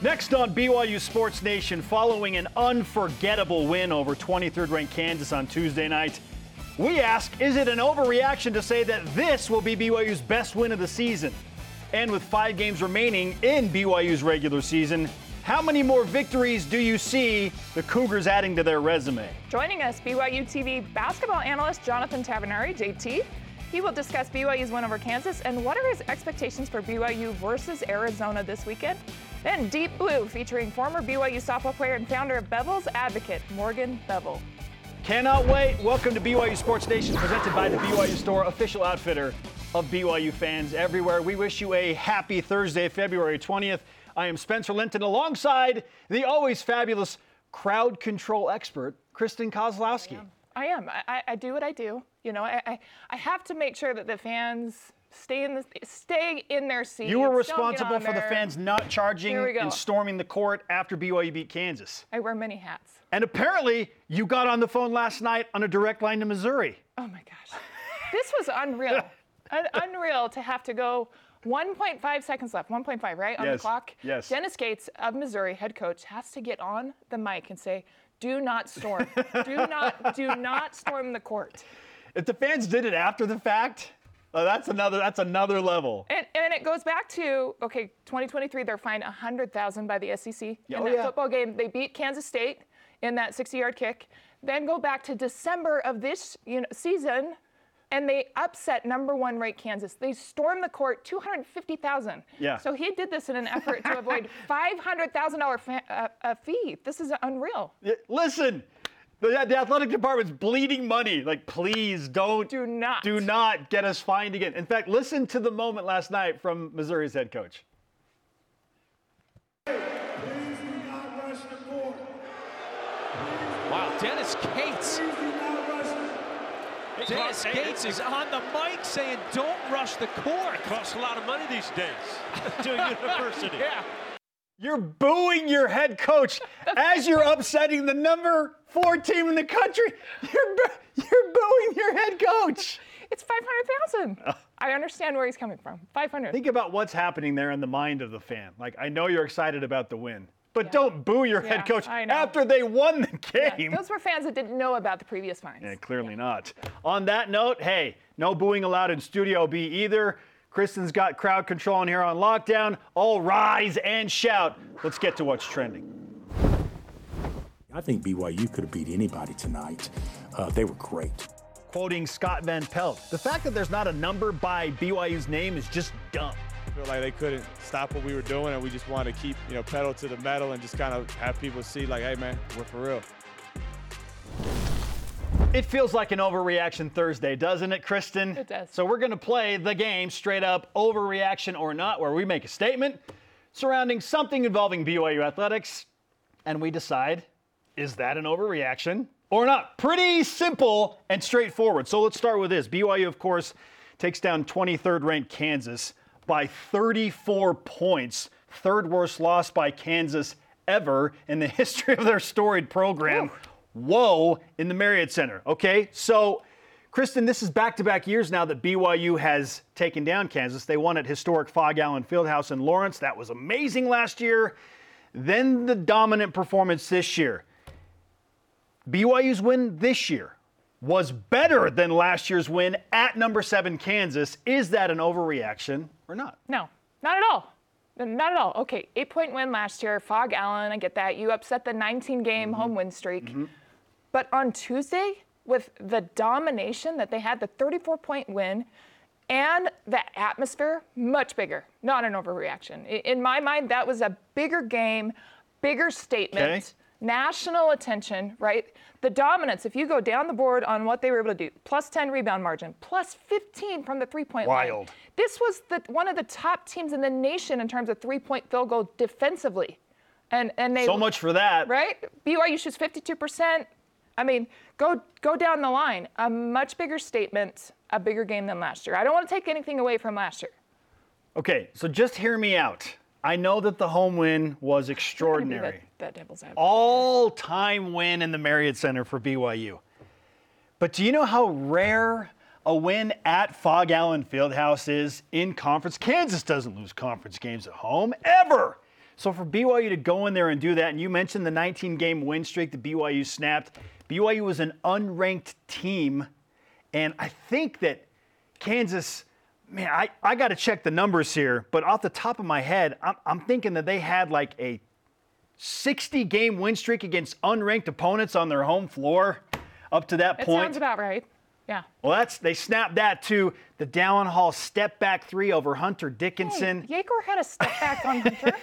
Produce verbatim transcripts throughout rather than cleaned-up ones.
Next on B Y U Sports Nation, following an unforgettable win over twenty-third ranked Kansas on Tuesday night, we ask, is it an overreaction to say that this will be B Y U's best win of the season? And with five games remaining in B Y U's regular season, how many more victories do you see the Cougars adding to their resume? Joining us, B Y U T V basketball analyst Jonathan Tavernari, J T. He will discuss B Y U's win over Kansas and what are his expectations for B Y U versus Arizona this weekend. Then Deep Blue, featuring former B Y U softball player and founder of Bevel's Advocate, Morgan Bevel. Cannot wait. Welcome to B Y U Sports Nation, presented by the B Y U Store, official outfitter of B Y U fans everywhere. We wish you a happy Thursday, February twentieth. I am Spencer Linton, alongside the always fabulous crowd control expert, Kristen Kozlowski. I am. I, am. I, I do what I do. You know, I, I, I have to make sure that the fans stay in the stay in their seats. You were responsible for there. the fans not charging and storming the court after B Y U beat Kansas. I wear many hats. And apparently, you got on the phone last night on a direct line to Missouri. Oh my gosh, this was unreal. Un- unreal to have to go. one point five seconds left. one point five, right on yes. the clock. Yes. Dennis Gates of Missouri, head coach, has to get on the mic and say, "Do not storm. do not. Do not storm the court." If the fans did it after the fact, oh, that's another that's another level. And, and it goes back to, okay, twenty twenty-three, they're fined one hundred thousand dollars by the S E C. Oh, in that yeah. football game, they beat Kansas State in that sixty-yard kick. Then go back to December of this you know, season, and they upset number one ranked Kansas. They stormed the court, two hundred fifty thousand dollars. Yeah. So he did this in an effort to avoid five hundred thousand dollars fa- uh, uh, fee. This is unreal. Yeah, listen. The, the athletic department's bleeding money. Like, please don't Do not. do not get us fined again. In fact, listen to the moment last night from Missouri's head coach. Please do not rush the court. Wow, Dennis Gates. Please do not rush the Dennis Gates is on the mic saying, "Don't rush the court." It costs a lot of money these days to a university. Yeah. You're booing your head coach as you're upsetting the number four team in the country. You're bu- you're booing your head coach. It's five hundred thousand dollars. I understand where he's coming from. five hundred. Think about what's happening there in the mind of the fan. Like, I know you're excited about the win, but Yeah. don't boo your Yeah, head coach I know. after they won the Yeah, game. those were fans that didn't know about the previous fines. Yeah, clearly not. On that note, hey, no booing allowed in Studio B either. Kristen's got crowd control in here on lockdown. All rise and shout. Let's get to what's trending. I think B Y U could have beat anybody tonight. Uh, they were great. Quoting Scott Van Pelt, the fact that there's not a number by B Y U's name is just dumb. I feel like they couldn't stop what we were doing, and we just wanted to keep, you know, pedal to the metal and just kind of have people see, like, hey, man, we're for real. It feels like an overreaction Thursday, doesn't it, Kristen? It does. So we're going to play the game straight up, overreaction or not, where we make a statement surrounding something involving B Y U athletics, and we decide, is that an overreaction or not? Pretty simple and straightforward. So let's start with this. B Y U, of course, takes down twenty-third ranked Kansas by thirty-four points. Third worst loss by Kansas ever in the history of their storied program. Ooh. Whoa, in the Marriott Center. Okay, so Kristen, this is back-to-back years now that B Y U has taken down Kansas. They won at historic Fog Allen Fieldhouse in Lawrence. That was amazing last year. Then the dominant performance this year. B Y U's win this year was better than last year's win at number seven Kansas. Is that an overreaction or not? No, not at all. Not at all. Okay, eight-point win last year, Fog Allen, I get that. You upset the nineteen-game mm-hmm. home win streak. Mm-hmm. But on Tuesday, with the domination that they had, the thirty-four point win, and the atmosphere, much bigger. Not an overreaction. In my mind, that was a bigger game, bigger statement, okay. National attention, right? The dominance, if you go down the board on what they were able to do, plus ten rebound margin, plus fifteen from the three-point line. Wild. This was the, one of the top teams in the nation in terms of three-point field goal defensively. And and they So much for that. Right? B Y U shoots fifty-two percent. I mean, go go down the line. A much bigger statement, a bigger game than last year. I don't want to take anything away from last year. Okay, so just hear me out. I know that the home win was extraordinary. that, that devil's advocate. All-time win in the Marriott Center for B Y U. But do you know how rare a win at Fog Allen Fieldhouse is in conference? Kansas doesn't lose conference games at home, ever. So for B Y U to go in there and do that, and you mentioned the nineteen-game win streak that B Y U snapped. B Y U was an unranked team, and I think that Kansas, man, I, I got to check the numbers here, but off the top of my head, I'm, I'm thinking that they had like a sixty-game win streak against unranked opponents on their home floor up to that It point. sounds about right. Yeah. Well, that's they snapped that to the Dallin Hall step back three over Hunter Dickinson. Hey, Yegor had a step back on Hunter.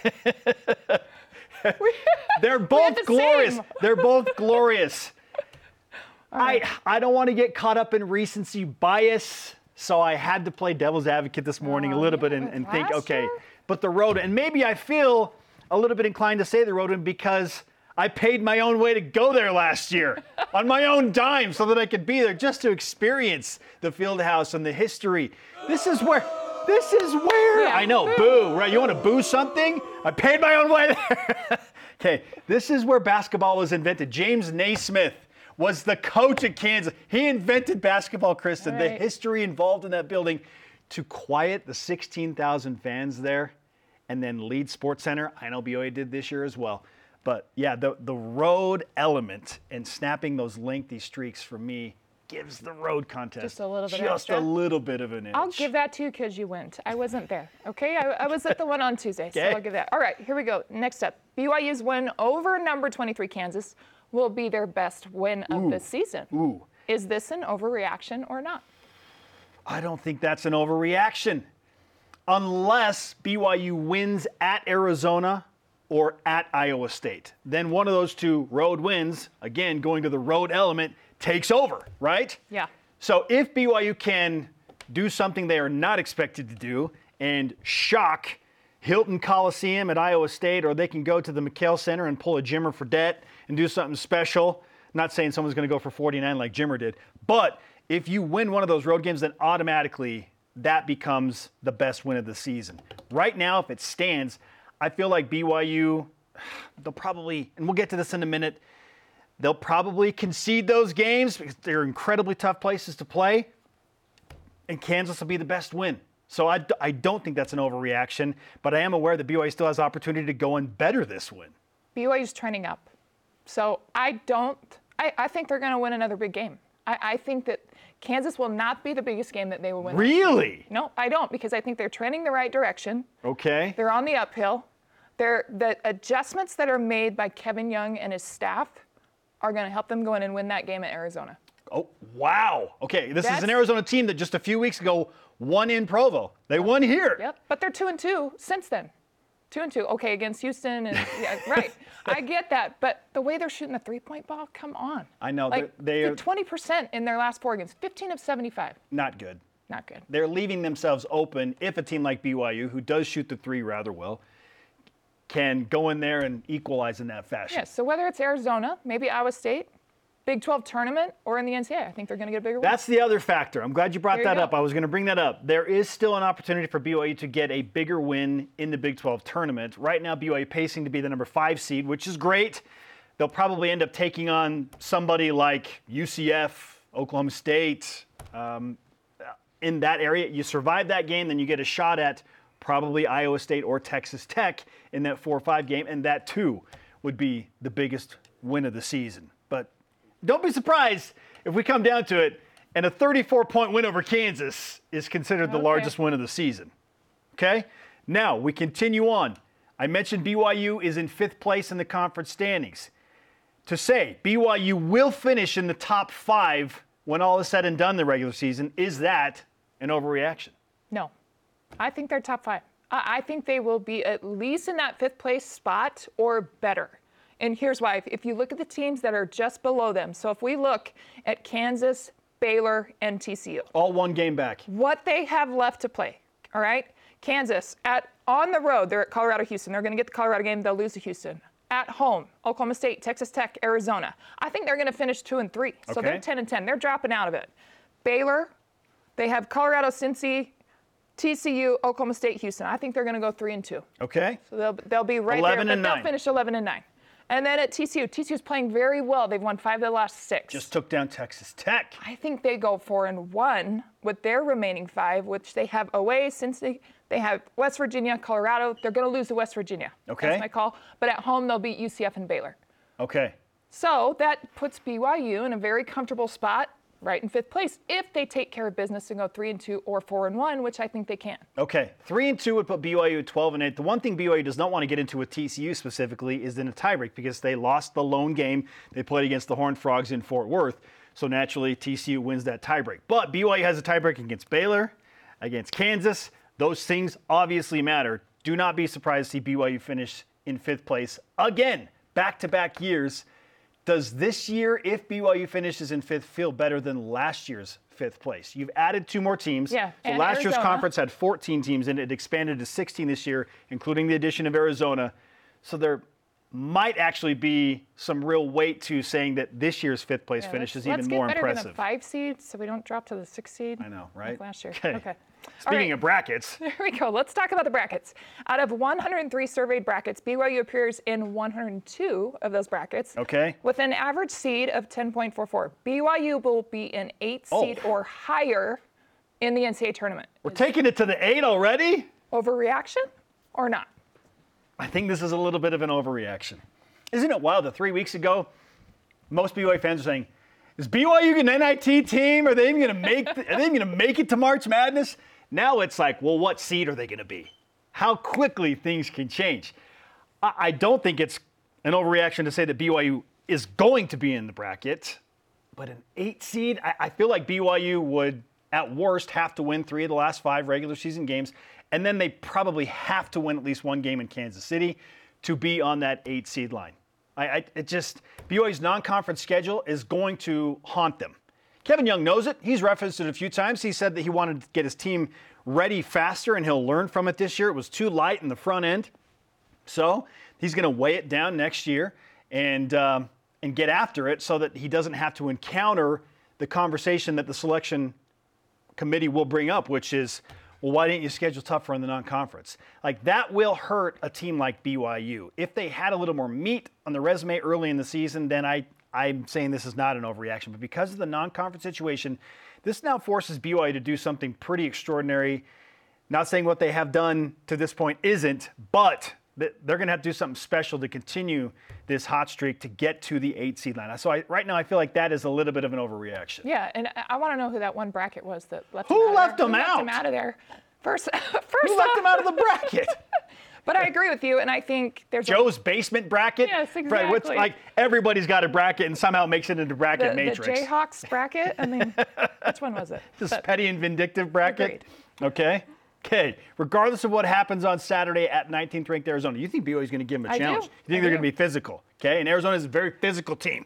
They're had both the glorious. same. They're both glorious. I I don't want to get caught up in recency bias, so I had to play devil's advocate this morning a Oh, little yeah, bit and, but and think, last okay, year? but the road, and maybe I feel a little bit inclined to say the road win because I paid my own way to go there last year on my own dime so that I could be there just to experience the field house and the history. This is where, this is where, Yeah, I know, boo. boo, right? You want to boo something? I paid my own way there. Okay, this is where basketball was invented. James Naismith was the coach at Kansas. He invented basketball, Kristen. All The right. history involved in that building to quiet the sixteen thousand fans there and then lead Sports Center. I know B O A did this year as well. But yeah, the, the road element and snapping those lengthy streaks for me gives the road contest Just a little bit just extra. a little bit of an edge. I'll give that to you because you went. I wasn't there. Okay, I, I was at the one on Tuesday, so Okay. I'll give that. All right, here we go. Next up, B Y U's win over number twenty-three Kansas will be their best win of the season. Ooh. Is this an overreaction or not? I don't think that's an overreaction. Unless B Y U wins at Arizona or at Iowa State. Then one of those two road wins, again, going to the road element, takes over, right? Yeah. So if B Y U can do something they are not expected to do and shock Hilton Coliseum at Iowa State, or they can go to the McHale Center and pull a Jimmer Fredette and do something special. I'm not saying someone's going to go for forty-nine like Jimmer did, but if you win one of those road games, then automatically that becomes the best win of the season. Right now, if it stands, I feel like B Y U, they'll probably, and we'll get to this in a minute, they'll probably concede those games because they're incredibly tough places to play, and Kansas will be the best win. So I, I don't think that's an overreaction, but I am aware that B Y U still has opportunity to go and better this win. B Y U's trending up. So I don't, I, I think they're going to win another big game. I, I think that Kansas will not be the biggest game that they will win. Really? No, I don't, because I think they're trending the right direction. Okay. They're on the uphill. They're, the adjustments that are made by Kevin Young and his staff are going to help them go in and win that game at Arizona. Oh, wow. Okay, this is That's- an Arizona team that just a few weeks ago won in Provo. They won here. Yep. But they're two and two since then. Two and two. Okay, against Houston and yeah, right. I get that, but the way they're shooting the three-point ball, come on. I know, Like they're- they are- twenty percent in their last four games, fifteen of seventy-five. Not good. Not good. They're leaving themselves open if a team like B Y U, who does shoot the three rather well, can go in there and equalize in that fashion. Yeah. So whether it's Arizona, maybe Iowa State, Big twelve tournament, or in the N C double A, I think they're going to get a bigger win. That's the other factor. I'm glad you brought There you that go. up. I was going to bring that up. There is still an opportunity for B Y U to get a bigger win in the Big twelve tournament. Right now, B Y U pacing to be the number five seed, which is great. They'll probably end up taking on somebody like U C F, Oklahoma State. Um, in that area, you survive that game, then you get a shot at probably Iowa State or Texas Tech in that four five game, and that too would be the biggest win of the season. But don't be surprised if we come down to it and a thirty-four point win over Kansas is considered the Okay. largest win of the season. Okay? Now, we continue on. I mentioned B Y U is in fifth place in the conference standings. To say B Y U will finish in the top five when all is said and done in the regular season, is that an overreaction? No, I think they're top five. I, I think they will be at least in that fifth place spot or better. And here's why. If, if you look at the teams that are just below them, so if we look at Kansas, Baylor, and T C U, All one game back. what they have left to play, all right? Kansas, at on the road, they're at Colorado, Houston. They're going to get the Colorado game. They'll lose to Houston. At home, Oklahoma State, Texas Tech, Arizona. I think they're going to finish two and three. So Okay. they're ten and ten. They're dropping out of it. Baylor, they have Colorado, Cincy, T C U, Oklahoma State, Houston. I think they're going to go three and two. Okay? So they'll they'll be right eleven there, and but nine. they'll finish eleven and nine. And then at T C U, T C U's playing very well. They've won five of the last six. Just took down Texas Tech. I think they go four and one with their remaining five, which they have away Cincy, They have West Virginia, Colorado. They're going to lose to West Virginia. Okay. That's my call. But at home, they'll beat U C F and Baylor. Okay. So that puts B Y U in a very comfortable spot, right in fifth place, if they take care of business and go three and two or four and one, which I think they can. Okay, three and two would put B Y U at twelve and eight. The one thing B Y U does not want to get into with T C U specifically is in a tiebreak because they lost the lone game they played against the Horned Frogs in Fort Worth. So naturally, T C U wins that tiebreak. But B Y U has a tiebreak against Baylor, against Kansas. Those things obviously matter. Do not be surprised to see B Y U finish in fifth place again, back-to-back years. Does this year, if B Y U finishes in fifth, feel better than last year's fifth place? You've added two more teams. Yeah, So and last year's Arizona. conference had fourteen teams, and it expanded to sixteen this year, including the addition of Arizona. So there might actually be some real weight to saying that this year's fifth place Yeah, finish let's- is even let's more get better impressive. than a five seed, so we don't drop to the six seed. I know, right? Like last year. Okay. Okay. All Speaking right. of brackets, There we go. Let's talk about the brackets. Out of one hundred three surveyed brackets, B Y U appears in one hundred two of those brackets. Okay. With an average seed of ten point four four. B Y U will be an eight Oh. seed or higher in the N C double A tournament. we're taking it to the eight already? Overreaction or not? I think this is a little bit of an overreaction. Isn't it wild that three weeks ago, most B Y U fans are saying, is B Y U an N I T team? Are they even going to make? Are they even going to make it to March Madness? Now it's like, well, what seed are they going to be? How quickly things can change. I, I don't think it's an overreaction to say that B Y U is going to be in the bracket, but an eight seed, I, I feel like B Y U would, at worst, have to win three of the last five regular season games, and then they probably have to win at least one game in Kansas City to be on that eight seed line. I, I it just B Y U's non-conference schedule is going to haunt them. Kevin Young knows it. He's referenced it a few times. He said that he wanted to get his team ready faster, and he'll learn from it this year. It was too light in the front end, so he's going to weigh it down next year and um, and get after it so that he doesn't have to encounter the conversation that the selection committee will bring up, which is, well, why didn't you schedule tougher in the non-conference? Like, that will hurt a team like B Y U. If they had a little more meat on the resume early in the season, then I, I'm saying this is not an overreaction. But because of the non-conference situation, this now forces B Y U to do something pretty extraordinary. Not saying what they have done to this point isn't, but they're going to have to do something special to continue this hot streak to get to the eight seed line. So I, right now I feel like that is a little bit of an overreaction. Yeah, and I, I want to know who that one bracket was that left Who him out left of there. him Who out? Left him out of there. First, first Who left off, him out of the bracket? But I agree with you, and I think there's a- Joe's basement bracket? Yes, Right, what's, exactly. like, everybody's got a bracket and somehow makes it into bracket the, the matrix. Jayhawks bracket. I mean, which one was it? This But- petty and vindictive bracket? Agreed. Okay. Okay. Regardless of what happens on Saturday at nineteenth ranked Arizona, you think B Y U is going to give them a I do. challenge? You think I they're do. going to be physical? Okay. And Arizona is a very physical team.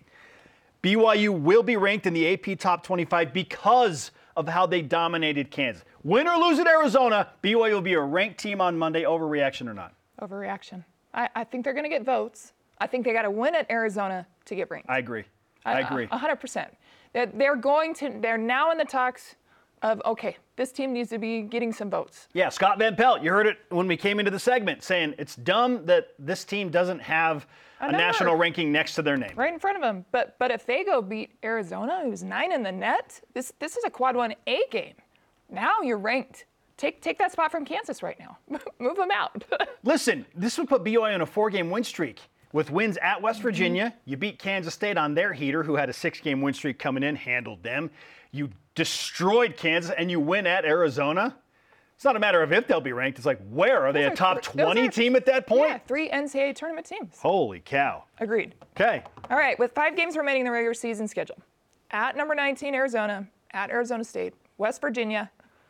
B Y U will be ranked in the A P top twenty-five because of how they dominated Kansas. Win or lose at Arizona, B Y U will be a ranked team on Monday. Overreaction or not? Overreaction. I, I think they're going to get votes. I think they got to win at Arizona to get ranked. I agree. I agree. A hundred percent. They're, they're going to. They're now in the talks of okay, this team needs to be getting some votes. Yeah, Scott Van Pelt, you heard it when we came into the segment, saying it's dumb that this team doesn't have a, number. national ranking next to their name. Right in front of them. But but if they go beat Arizona, who's nine in the net, this this is a quad one A game. Now you're ranked. Take take that spot from Kansas right now. Move them out. Listen, this would put B Y U on a four-game win streak. With wins at West Mm-hmm. Virginia, you beat Kansas State on their heater, who had a six-game win streak coming in, handled them. You destroyed Kansas, and you win at Arizona. It's not a matter of if they'll be ranked. It's like, where? Are they a Those are top three- those twenty are- team at that point? Yeah, three N C double A tournament teams. Holy cow. Agreed. Okay. All right, with five games remaining in the regular season schedule, at number nineteen, Arizona, at Arizona State, West Virginia,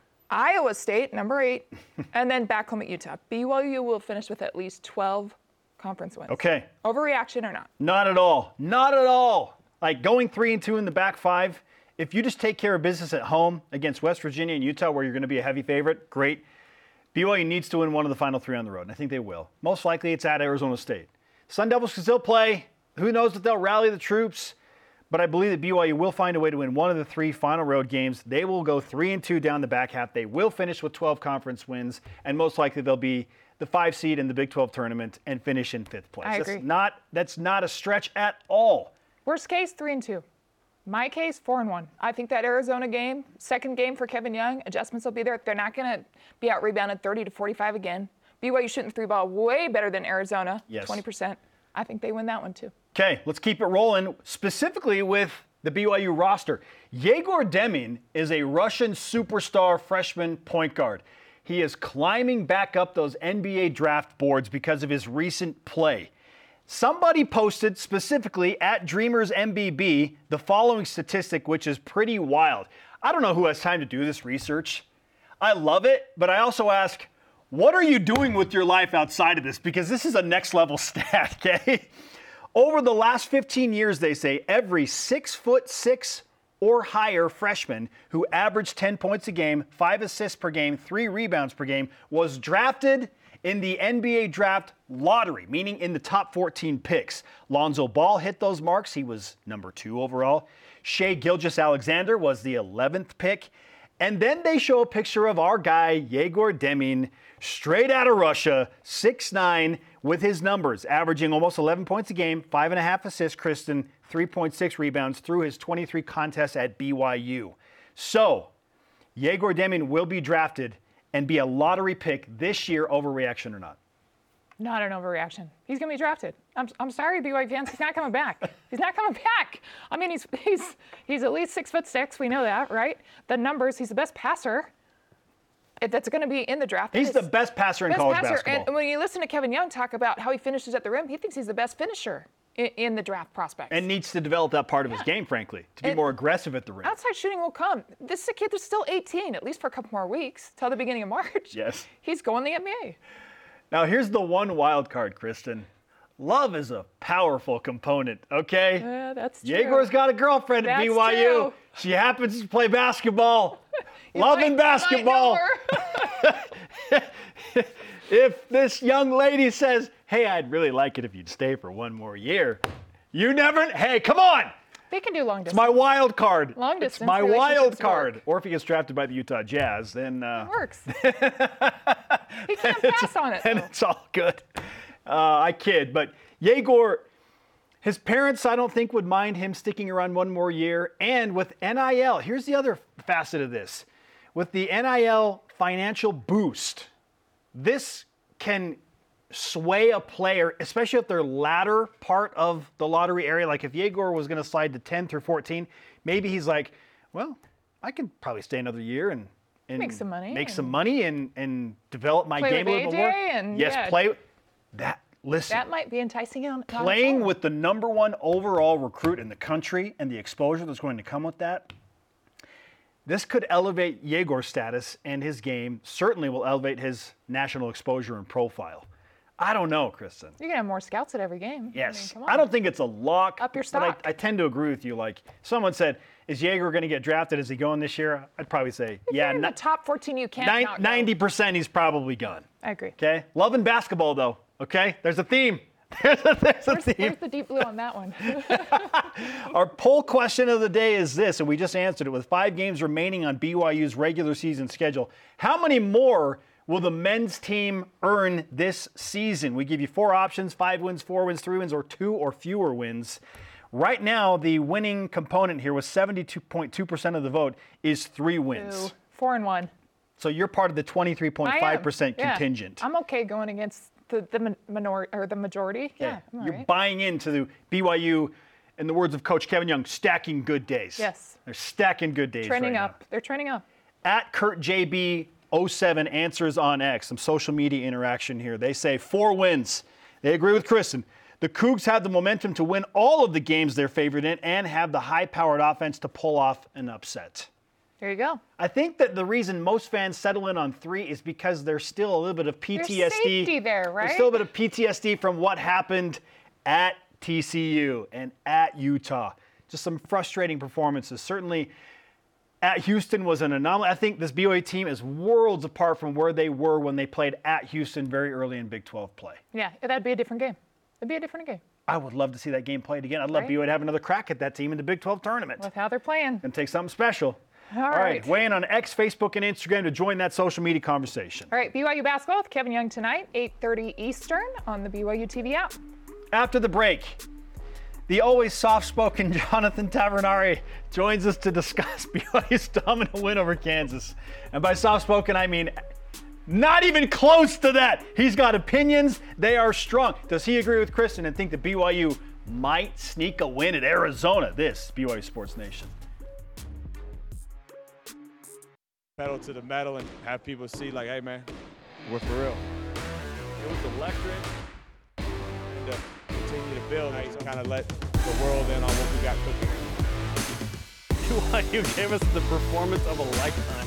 Iowa State, number eight, and then back home at Utah. B Y U will finish with at least twelve conference wins. Okay. Overreaction or not? Not at all. Not at all. Like going three and two in the back five, if you just take care of business at home against West Virginia and Utah, where you're going to be a heavy favorite, great. B Y U needs to win one of the final three on the road, and I think they will. Most likely it's at Arizona State. Sun Devils can still play. Who knows if they'll rally the troops, but I believe that B Y U will find a way to win one of the three final road games. They will go three and two down the back half. They will finish with twelve conference wins, and most likely they'll be the five seed in the Big twelve tournament and finish in fifth place. I That's agree. not, that's not a stretch at all. Worst case, three and two. My case, four and one. I think that Arizona game, second game for Kevin Young, adjustments will be there. They're not going to be out rebounded thirty to forty-five again. B Y U shooting the three ball way better than Arizona, Yes. twenty percent. I think they win that one too. Okay, let's keep it rolling, specifically with the B Y U roster. Yegor Demin is a Russian superstar freshman point guard. He is climbing back up those N B A draft boards because of his recent play. Somebody posted specifically at Dreamers M B B the following statistic, which is pretty wild. I don't know who has time to do this research. I love it, but I also ask, what are you doing with your life outside of this? Because this is a next level stat, okay? Over the last fifteen years, they say, every six foot six or higher freshman who averaged ten points a game, five assists per game, three rebounds per game, was drafted in the N B A draft lottery, meaning in the top fourteen picks. Lonzo Ball hit those marks. He was number two overall. Shai Gilgeous-Alexander was the eleventh pick. And then they show a picture of our guy, Yegor Demin, straight out of Russia, six nine, with his numbers, averaging almost eleven points a game, five and a half assists, Kristen, three point six rebounds through his twenty-three contests at B Y U. So, Yegor Demin will be drafted and be a lottery pick this year. Overreaction or not? Not an overreaction. He's going to be drafted. I'm, I'm sorry, B Y U fans. He's not coming back. He's not coming back. I mean, he's he's he's at least six foot six. We know that, right? The numbers. He's the best passer. If that's going to be in the draft. He's It's- the best passer in best college passer. basketball. And when you listen to Kevin Young talk about how he finishes at the rim, he thinks he's the best finisher in, in the draft prospects. And needs to develop that part of his game, frankly, to be And- more aggressive at the rim. Outside shooting will come. This is a kid that's still eighteen, at least for a couple more weeks, till the beginning of March. Yes. He's going to the N B A. Now, here's the one wild card, Kristen. Love is a powerful component, okay? Yeah, that's true. Yegor's got a girlfriend at That's B Y U. true. She happens to play basketball. You Loving might- you might basketball. know her. If this young lady says, hey, I'd really like it if you'd stay for one more year, you never, hey, come on. They can do long It's distance. my wild card. Long It's distance my wild relationships card. work. Or if he gets drafted by the Utah Jazz, then uh, Works. He can't pass on it. and though. it's all good. Uh, I kid, but Yegor, his parents, I don't think would mind him sticking around one more year. And with N I L, here's the other facet of this. With the N I L financial boost, this can sway a player, especially if they're latter part of the lottery area. Like if Yegor was going to slide to ten through fourteen, maybe he's like, well, I can probably stay another year and, and Make some money make and- some money and, and develop my Play game a with little bit more. A J and, yes, yeah. play that. Listen, That might be enticing on on its playing own. with the number one overall recruit in the country and the exposure that's going to come with that, this could elevate Yegor's status and his game. Certainly will elevate his national exposure and profile. I don't know, Kristen. You're gonna have more scouts at every game. Yes. I, mean, come I, on. don't think it's a lock. Up your But stock. I, I tend to agree with you. Like, someone said, is Yegor going to get drafted? Is he going this year? I'd probably say, If yeah, you're in ni- the top fourteen, you can't nine- not go. ninety percent he's probably gone. I agree. Okay? Loving basketball, though. Okay? There's a theme. There's a, there's a Where's, theme. where's the deep blue on that one? Our poll question of the day is this, and we just answered it. With five games remaining on B Y U's regular season schedule, how many more will the men's team earn this season? We give you four options: five wins, four wins, three wins, or two or fewer wins. Right now, the winning component here with seventy-two point two percent of the vote is three wins. Ooh, four and one. So you're part of the twenty-three point I am. five percent Yeah. contingent. I'm okay going against the the min- minor or the majority. Yeah, I'm all You're right. buying into the B Y U, in the words of Coach Kevin Young, stacking good days. Yes. They're stacking good days Trending right now. up. They're trending up. At Kurt J B oh seven answers on X, some social media interaction here. They say four wins. They agree with Kristen. The Cougs have the momentum to win all of the games they're favored in and have the high-powered offense to pull off an upset. There you go. I think that the reason most fans settle in on three is because there's still a little bit of P T S D. safety there, right? There's still a bit of P T S D from what happened at T C U and at Utah. Just some frustrating performances. Certainly at Houston was an anomaly. I think this B Y U team is worlds apart from where they were when they played at Houston very early in Big twelve play. Yeah, that'd be a different game. It'd be a different game I would love to see that game played again. I'd love Right. B Y U to have another crack at that team in the Big twelve tournament. with how they're playing. And take something special. All All right, right. weigh in on X, Facebook, and Instagram to join that social media conversation. All right, B Y U basketball with Kevin Young tonight, eight thirty Eastern on the B Y U T V app. After the break, The always soft-spoken Jonathan Tavernari joins us to discuss B Y U's dominant win over Kansas. And by soft-spoken, I mean not even close to that. He's got opinions. They are strong. Does he agree with Kristen and think that B Y U might sneak a win at Arizona? This is B Y U Sports Nation. Pedal to the metal and have people see like, hey, man, we're for real. It was electric. And to continue to build, I kind of let the world in on what we got cooking. B Y U gave us the performance of a lifetime.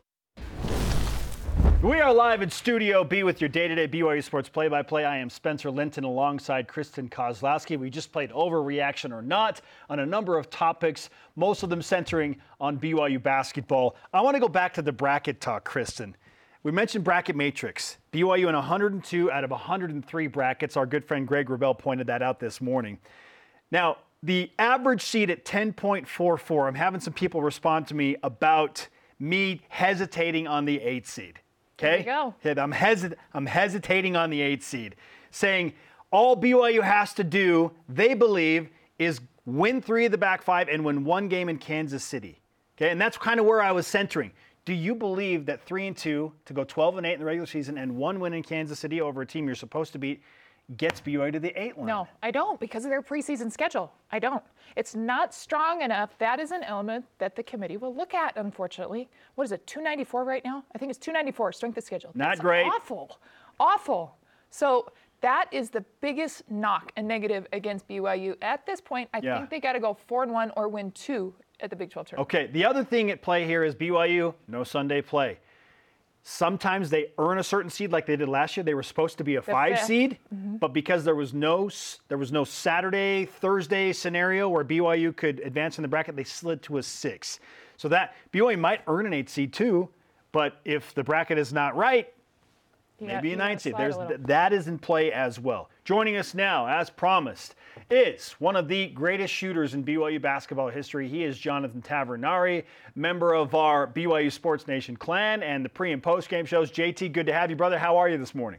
We are live in Studio B with your day-to-day B Y U Sports play-by-play. I am Spencer Linton alongside Kristen Kozlowski. We just played Overreaction or Not on a number of topics, most of them centering on B Y U basketball. I want to go back to the bracket talk, Kristen. We mentioned bracket matrix. B Y U in one hundred two out of one hundred three brackets. Our good friend Greg Wrubell pointed that out this morning. Now, the average seed at ten point four four, I'm having some people respond to me about me hesitating on the eighth seed. Okay? There you go. I'm, hesit- I'm hesitating on the eighth seed, saying all B Y U has to do, they believe, is win three of the back five and win one game in Kansas City. Okay, and that's kind of where I was centering. Do you believe that three and two to go twelve and eight in the regular season and one win in Kansas City over a team you're supposed to beat gets B Y U to the eight line? No, I don't, because of their preseason schedule. I don't. It's not strong enough. That is an element that the committee will look at, unfortunately. What is it, two ninety-four right now? I think it's two ninety-four, strength of schedule. Not That's great. Awful, awful. So that is the biggest knock and negative against B Y U. At this point, I Yeah. think they got to go four and one or win two at the Big twelve tournament. Okay, the other thing at play here is B Y U, no Sunday play. Sometimes they earn a certain seed like they did last year. They were supposed to be a five fifth. seed, but because there was no there was no Saturday, Thursday scenario where B Y U could advance in the bracket, they slid to a six. So that B Y U might earn an eight seed too, but if the bracket is not right, You got- maybe a you nine gotta seed. slide a There's little. th- that is in play as well. Joining us now, as promised, is one of the greatest shooters in B Y U basketball history. He is Jonathan Tavernari, member of our B Y U Sports Nation clan and the pre and post game shows. J T, good to have you, brother. How are you this morning?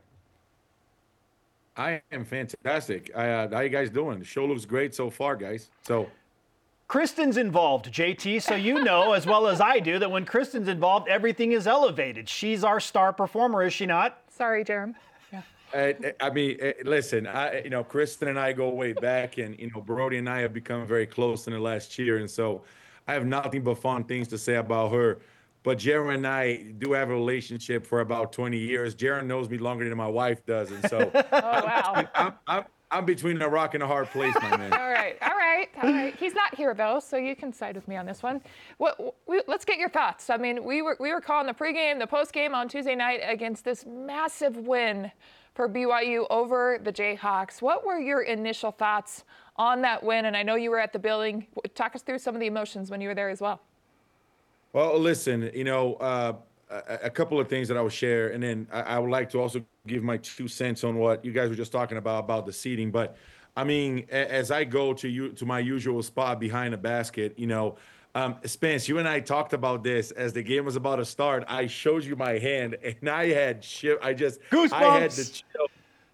I am fantastic. I, uh, how you guys doing? The show looks great so far, guys. So, Kristen's involved, J T, so you know as well as I do that when Kristen's involved, everything is elevated. She's our star performer, is she not? Sorry, Jerem. uh, I mean, uh, listen, I, you know, Kristen and I go way back, and you know, Brody and I have become very close in the last year, and so I have nothing but fun things to say about her. But Jaron and I do have a relationship for about twenty years. Jaron knows me longer than my wife does, and so Oh, wow. I'm, I'm I'm between a rock and a hard place, my man. All right, all right, all right. He's not here though, so you can side with me on this one. What, we, let's get your thoughts. I mean, we were we were calling the pregame, the postgame on Tuesday night against this massive win for B Y U over the Jayhawks. What were your initial thoughts on that win? And I know you were at the building. Talk us through some of the emotions when you were there as well. Well, listen, you know, uh, a, a couple of things that I will share, and then I, I would like to also give my two cents on what you guys were just talking about, about the seating. But, I mean, a, as I go to you to my usual spot behind the basket, you know, um, Spence, you and I talked about this as the game was about to start. I showed you my hand, and I had shit. I just Goosebumps. I had to chill.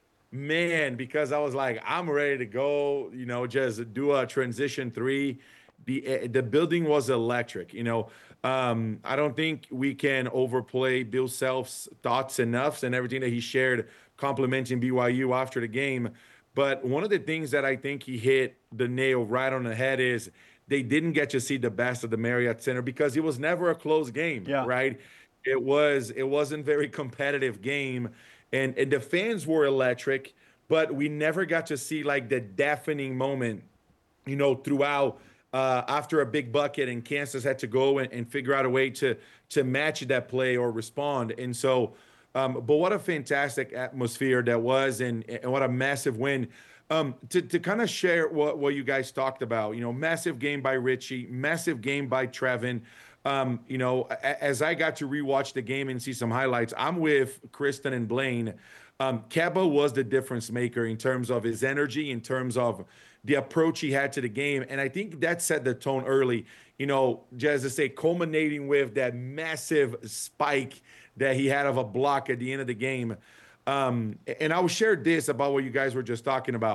Man, because I was like, I'm ready to go, you know, just do a transition three. The, the building was electric, you know. Um, I don't think we can overplay Bill Self's thoughts enough and everything that he shared complimenting B Y U after the game. But one of the things that I think he hit the nail right on the head is they didn't get to see the best of the Marriott Center because it was never a close game, Yeah. right? It was, it wasn't very competitive game. And, and the fans were electric, but we never got to see like the deafening moment, you know, throughout uh, after a big bucket and Kansas had to go and, and figure out a way to to match that play or respond. And so, um, but what a fantastic atmosphere that was, and, and what a massive win. Um, to to kind of share what, what you guys talked about, you know, massive game by Richie, massive game by Trevin. Um, you know, a, as I got to rewatch the game and see some highlights, I'm with Kristen and Blaine. Um, Keba was the difference maker in terms of his energy, in terms of the approach he had to the game. And I think that set the tone early, you know, just to say, culminating with that massive spike that he had of a block at the end of the game. Um, and I will share this about what you guys were just talking about.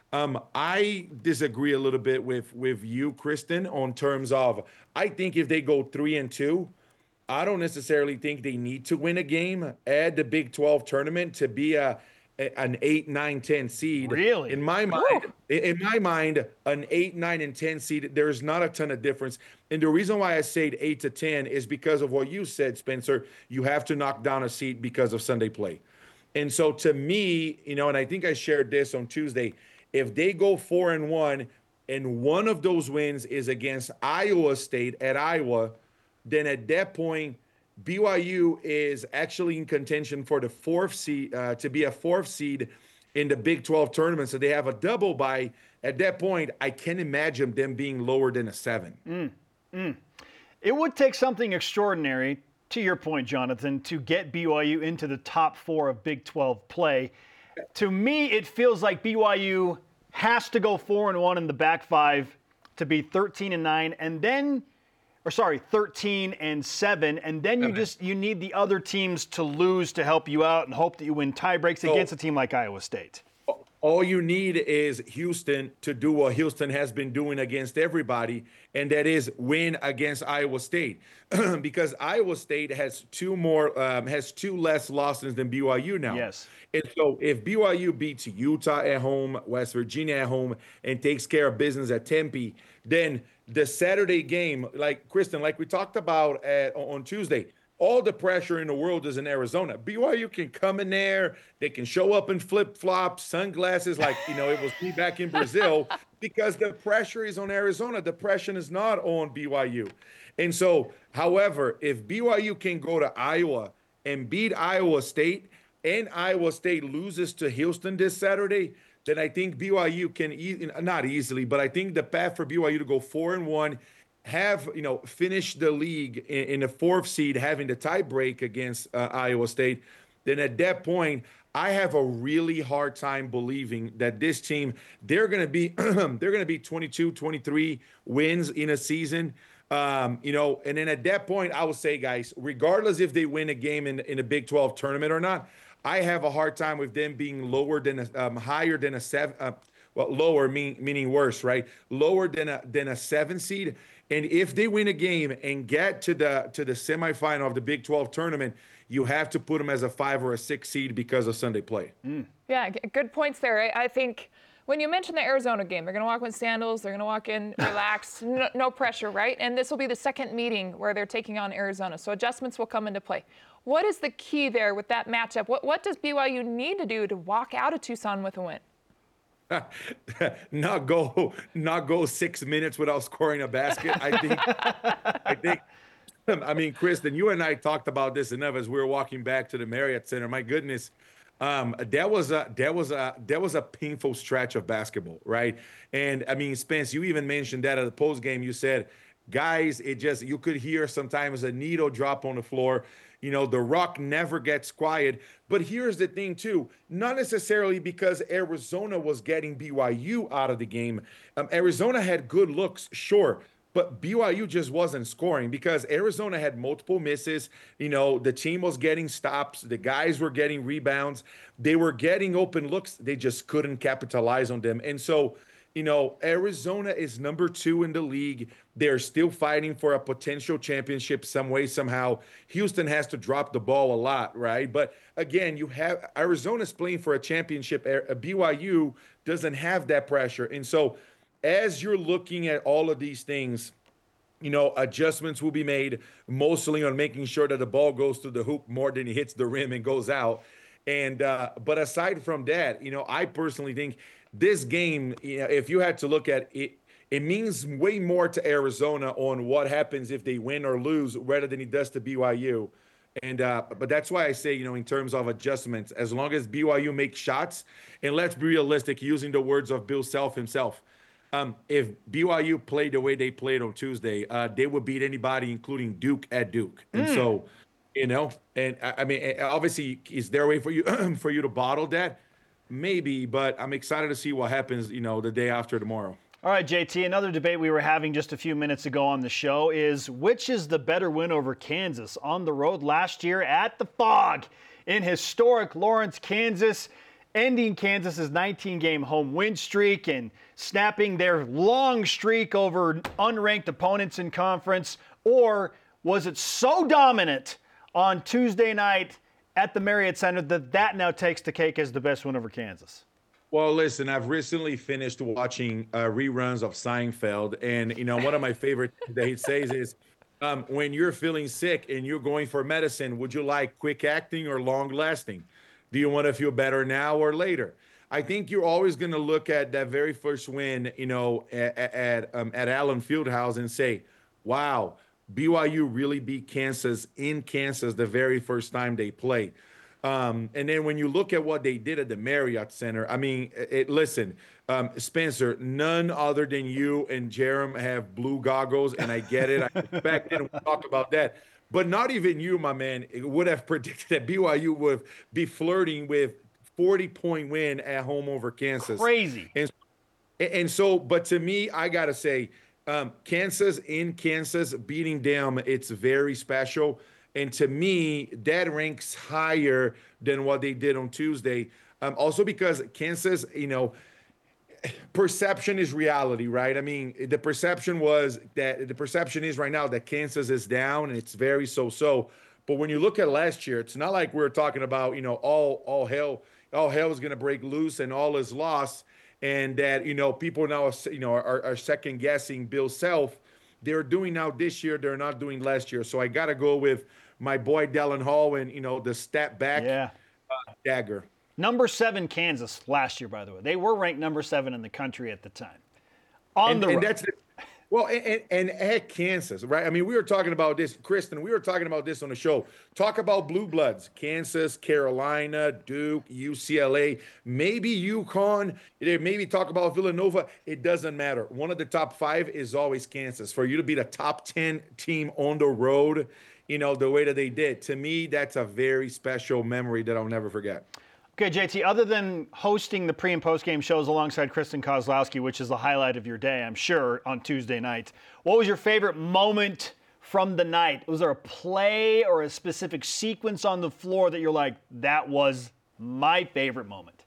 Um, I disagree a little bit with with you, Kristen, on terms of I think if they go three and two, I don't necessarily think they need to win a game at the Big twelve tournament to be a, a an eight, nine, ten seed. Really? In my mind, in my mind, an eight, nine, and ten seed, there's not a ton of difference. And the reason why I say eight to ten is because of what you said, Spencer. You have to knock down a seed because of Sunday play. And so to me, you know, and I think I shared this on Tuesday, if they go four and one and one of those wins is against Iowa State at Iowa, then at that point, B Y U is actually in contention for the fourth seed, uh, to be a fourth seed in the Big twelve tournament. So they have a double bye. At that point, I can't imagine them being lower than a seven. Mm, mm. It would take something extraordinary, to your point, Jonathan, to get B Y U into the top four of Big twelve play. To me, it feels like B Y U has to go four and one in the back five to be thirteen and nine, and then, or sorry, thirteen and seven, and then you Okay. just you need the other teams to lose to help you out and hope that you win tie breaks So- against a team like Iowa State. All you need is Houston to do what Houston has been doing against everybody, and that is win against Iowa State, because Iowa State has two more um, has two less losses than B Y U now. Yes. And so if B Y U beats Utah at home, West Virginia at home, and takes care of business at Tempe, then the Saturday game, like Kristen, like we talked about at, on Tuesday, all the pressure in the world is in Arizona. B Y U can come in there. They can show up in flip-flops, sunglasses, like, you know, it was me back in Brazil, because the pressure is on Arizona. The pressure is not on B Y U. And so, however, if B Y U can go to Iowa and beat Iowa State, and Iowa State loses to Houston this Saturday, then I think B Y U can, e- not easily, but I think the path for B Y U to go four and one, have, you know, finish the league in, in the fourth seed, having the tie break against uh, Iowa State, then at that point, I have a really hard time believing that this team, they're going to be, they're going to be twenty-two, twenty-three wins in a season. Um, you know, and then at that point, I would say, guys, regardless if they win a game in, in a Big twelve tournament or not, I have a hard time with them being lower than a, um, higher than a seven, uh, well, lower mean, meaning worse, right? Lower than a than a seven seed. And if they win a game and get to the to the semifinal of the Big twelve tournament, you have to put them as a five or a six seed because of Sunday play. Mm. Yeah, g- good points there. I, I think when you mentioned the Arizona game, they're going to walk with sandals, they're going to walk in relaxed, no, no pressure, right? And this will be the second meeting where they're taking on Arizona, so adjustments will come into play. What is the key there with that matchup? What what does B Y U need to do to walk out of Tucson with a win? not go not go six minutes without scoring a basket. I think I think I mean, Kristen, you and I talked about this enough as we were walking back to the Marriott Center. My goodness, um, that was a that was a that was a painful stretch of basketball, right? And I mean, Spence, you even mentioned that at the post game. You said, guys, it just you could hear sometimes a needle drop on the floor. You know, the rock never gets quiet. But here's the thing, too. Not necessarily because Arizona was getting B Y U out of the game. Um, Arizona had good looks, sure. But B Y U just wasn't scoring because Arizona had multiple misses. You know, the team was getting stops. The guys were getting rebounds. They were getting open looks. They just couldn't capitalize on them. And so, you know, Arizona is number two in the league. They're still fighting for a potential championship some way, somehow. Houston has to drop the ball a lot, right? But again, you have Arizona's playing for a championship. B Y U doesn't have that pressure. And so as you're looking at all of these things, you know, adjustments will be made mostly on making sure that the ball goes to the hoop more than it hits the rim and goes out. And uh, but aside from that, you know, I personally think this game, you know, if you had to look at it, it means way more to Arizona on what happens if they win or lose rather than it does to B Y U. And uh, but that's why I say, you know, in terms of adjustments, as long as B Y U makes shots, and let's be realistic, using the words of Bill Self himself, um, if B Y U played the way they played on Tuesday, uh, they would beat anybody, including Duke at Duke. And mm. so, you know, and I, I mean, obviously, is there a way for you for you to bottle that? Maybe, but I'm excited to see what happens, you know, the day after tomorrow. All right, J T, another debate we were having just a few minutes ago on the show is which is the better win over Kansas on the road last year at the Fog in historic Lawrence, Kansas? ending Kansas's nineteen-game home win streak and snapping their long streak over unranked opponents in conference? Or was it so dominant on Tuesday night at the Marriott Center that that now takes the cake as the best win over Kansas? Well, listen, I've recently finished watching uh, reruns of Seinfeld, and, you know, one of my favorite things that he says is, um, when you're feeling sick and you're going for medicine, would you like quick acting or long lasting? Do you want to feel better now or later? I think you're always going to look at that very first win, you know, at at, um, at Allen Fieldhouse and say, wow, B Y U really beat Kansas in Kansas the very first time they played. Um, and then when you look at what they did at the Marriott Center, I mean, it, listen, um, Spencer, none other than you and Jerem have blue goggles, and I get it. I expected and we talked about that. But not even you, my man, would have predicted that B Y U would be flirting with forty-point win at home over Kansas. Crazy. And, and so, but to me, I got to say, um, Kansas in Kansas, beating them, it's very special. And to me, that ranks higher than what they did on Tuesday. Um, also because Kansas, you know, perception is reality, right? I mean, the perception was that the perception is right now that Kansas is down and it's very so-so. But when you look at last year, it's not like we're talking about, you know, all all hell, all hell is going to break loose and all is lost. And that, you know, people now, you know, are, are second guessing Bill Self. They're doing now this year, they're not doing last year. So I got to go with my boy Dallin Hall and, you know, the step back yeah. uh, dagger. Number seven Kansas last year, by the way. They were ranked number seven in the country at the time. On and, the and road. that's the, well, and, and at Kansas, right? I mean, we were talking about this, Kristen, we were talking about this on the show. Talk about blue bloods, Kansas, Carolina, Duke, U C L A, maybe UConn, maybe talk about Villanova. It doesn't matter. One of the top five is always Kansas. For you to be the top ten team on the road, you know, the way that they did, to me, that's a very special memory that I'll never forget. Okay, J T, other than hosting the pre- and post-game shows alongside Kristen Kozlowski, which is the highlight of your day, I'm sure, on Tuesday night, what was your favorite moment from the night? Was there a play or a specific sequence on the floor that you're like, that was my favorite moment?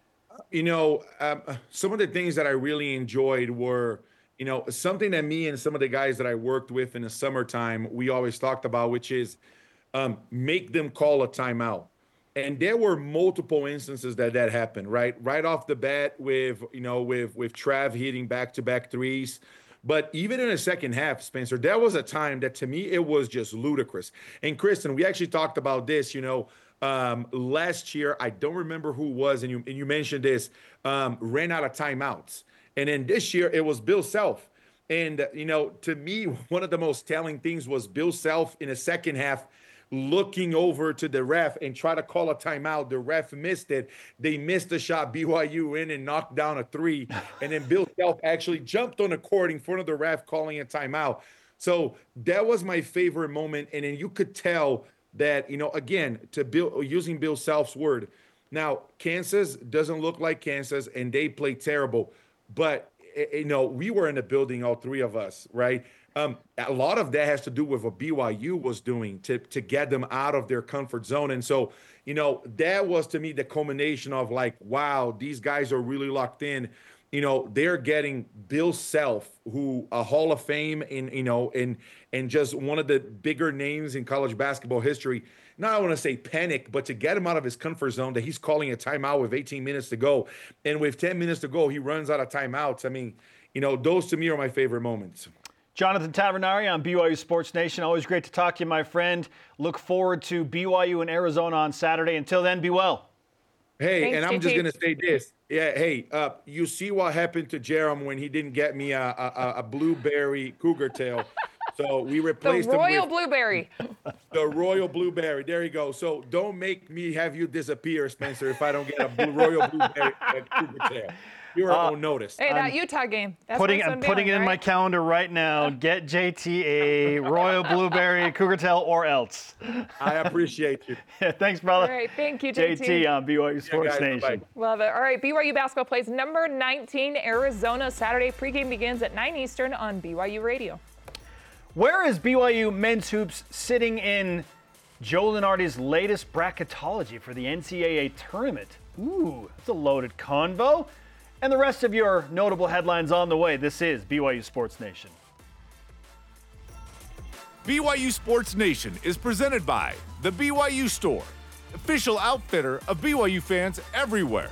You know, um, some of the things that I really enjoyed were, you know, something that me and some of the guys that I worked with in the summertime, we always talked about, which is um, make them call a timeout. And there were multiple instances that that happened, right? Right off the bat with, you know, with, with Trav hitting back-to-back threes. But even in the second half, Spencer, there was a time that to me, it was just ludicrous. And Kristen, we actually talked about this, you know, um, last year, I don't remember who it was, and you, and you mentioned this, um, ran out of timeouts. And then this year, it was Bill Self. And, uh, you know, to me, one of the most telling things was Bill Self in the second half looking over to the ref and try to call a timeout. The ref missed it. They missed the shot. B Y U in and knocked down a three. And then Bill Self actually jumped on the court in front of the ref calling a timeout. So that was my favorite moment. And then you could tell that, you know, again, to Bill, using Bill Self's word, now Kansas doesn't look like Kansas and they play terrible. But, you know, we were in the building, all three of us, right? Um, a lot of that has to do with what B Y U was doing to, to get them out of their comfort zone. And so, you know, that was to me the culmination of like, wow, these guys are really locked in. You know, they're getting Bill Self, who a Hall of Fame in, you know, and and just one of the bigger names in college basketball history. Not I want to say panic, but to get him out of his comfort zone that he's calling a timeout with eighteen minutes to go. And with ten minutes to go, he runs out of timeouts. I mean, you know, those to me are my favorite moments. Jonathan Tavernari on B Y U Sports Nation. Always great to talk to you, my friend. Look forward to B Y U in Arizona on Saturday. Until then, be well. Hey, Thanks, and I'm J T. just going to say this. Yeah, hey, uh, you see what happened to Jerem when he didn't get me a, a, a blueberry cougar tail. So we The replaced royal him with blueberry. the royal blueberry. There you go. So don't make me have you disappear, Spencer, if I don't get a blue, royal blueberry cougar tail. You're uh, on notice. Hey, that Utah game. That's Putting, what I'm putting doing, it in my right? calendar right now. Get J T a royal blueberry cougar tail or else. I appreciate you. Thanks, brother. All right, thank you, J T. J T on B Y U Sports guys, Nation. bye-bye. Love it. All right, B Y U basketball plays number nineteen, Arizona. Saturday pregame begins at nine Eastern on B Y U Radio. Where is B Y U men's hoops sitting in Joe Lunardi's latest bracketology for the N C double A tournament? Ooh, that's a loaded convo. And the rest of your notable headlines on the way. This is B Y U Sports Nation. B Y U Sports Nation is presented by the B Y U Store, official outfitter of B Y U fans everywhere.